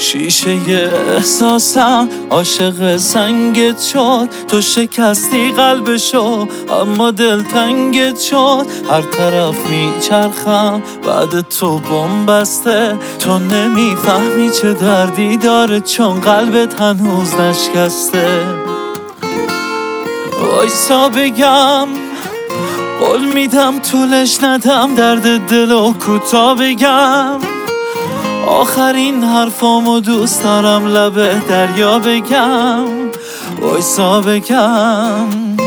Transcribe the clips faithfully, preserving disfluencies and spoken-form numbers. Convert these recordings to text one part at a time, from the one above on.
شیشه احساسم عاشق سنگت شد، تو شکستی قلبشو اما دل تنگت شد. هر طرف میچرخم بعد تو بم بسته، تو نمیفهمی چه دردی داره چون قلبت هنوز نشکسته. وایسا بگم، قول میدم طولش ندم، درد دلو کوتا بگم. آخرین حرفامو دوست دارم لب دریا بگم. وایسا بگم،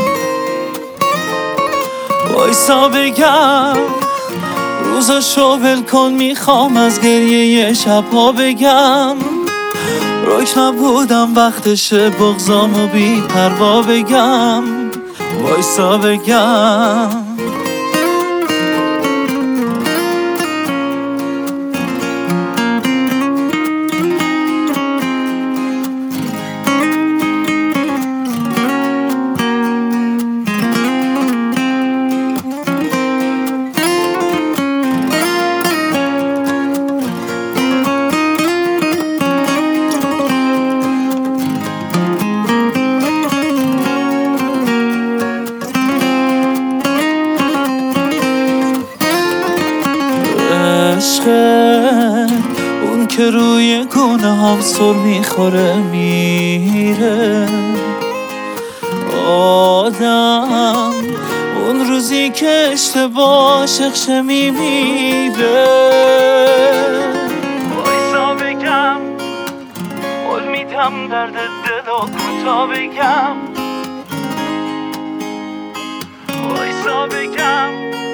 وایسا بگم، روزاشو ول کن، میخوام از گریه شبها بگم. رک نبودم وقتشه بغضامو بی پروا بگم. وایسا بگم، اون که روی گونه هم سر میخوره میره. آدم اون روزی که اشتباه شخشه میمیره. وایسا بگم، قول میدم درد دلو کوتا بگم. وایسا بگم،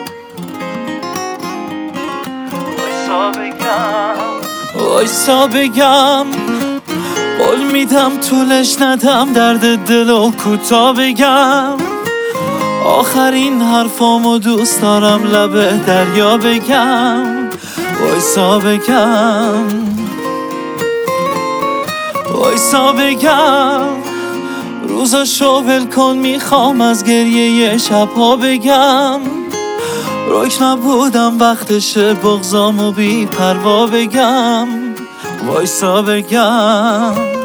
وایسا بگم، وایسا بگم، قول میدم طولش ندم، درد دلو کوتا بگم. آخرین حرفامو دوست دارم لب دریا بگم. وایسا بگم، وایسا بگم، روزاشو ول کن، میخوام از گریه شبها بگم. رک نبودم وقتشه بغضامو بی پروا بگم. وایسا بگم.